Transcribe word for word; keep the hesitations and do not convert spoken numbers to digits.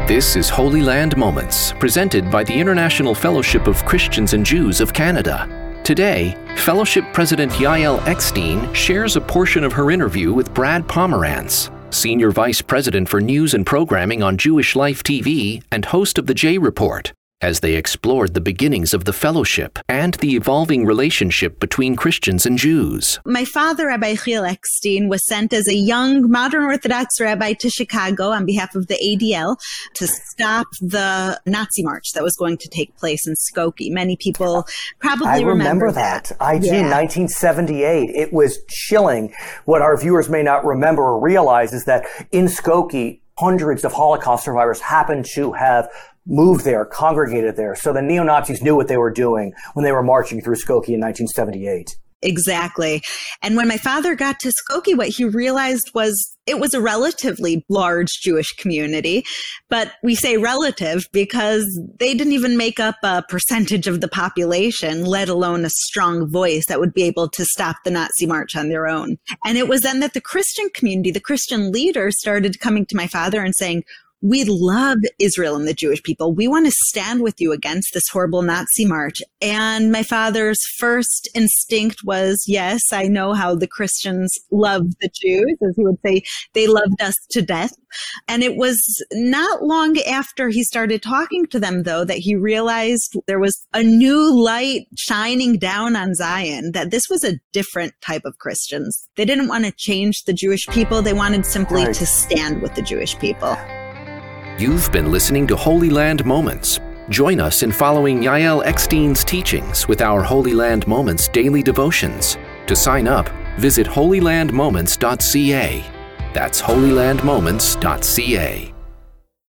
This is Holy Land Moments, presented by the International Fellowship of Christians and Jews of Canada. Today, Fellowship President Yael Eckstein shares a portion of her interview with Brad Pomerantz, Senior Vice President for News and Programming on Jewish Life T V and host of the J Report, as they explored the beginnings of the fellowship and the evolving relationship between Christians and Jews. My father, Rabbi Yael Eckstein, was sent as a young modern Orthodox rabbi to Chicago on behalf of the A D L to stop the Nazi march that was going to take place in Skokie. Many people probably I remember, remember that. that. I do, yeah. nineteen seventy-eight. It was chilling. What our viewers may not remember or realize is that in Skokie, hundreds of Holocaust survivors happened to have moved there, congregated there. So the neo-Nazis knew what they were doing when they were marching through Skokie in nineteen seventy-eight. Exactly. And when my father got to Skokie, what he realized was it was a relatively large Jewish community. But we say relative because they didn't even make up a percentage of the population, let alone a strong voice that would be able to stop the Nazi march on their own. And it was then that the Christian community, the Christian leaders, started coming to my father and saying, "We love Israel and the Jewish people. We want to stand with you against this horrible Nazi march." And my father's first instinct was, yes, I know how the Christians love the Jews. As he would say, they loved us to death. And it was not long after he started talking to them, though, that he realized there was a new light shining down on Zion, that this was a different type of Christians. They didn't want to change the Jewish people. They wanted simply Right. to stand with the Jewish people. You've been listening to Holy Land Moments. Join us in following Yael Eckstein's teachings with our Holy Land Moments daily devotions. To sign up, visit holy land moments dot c a. That's holy land moments dot c a.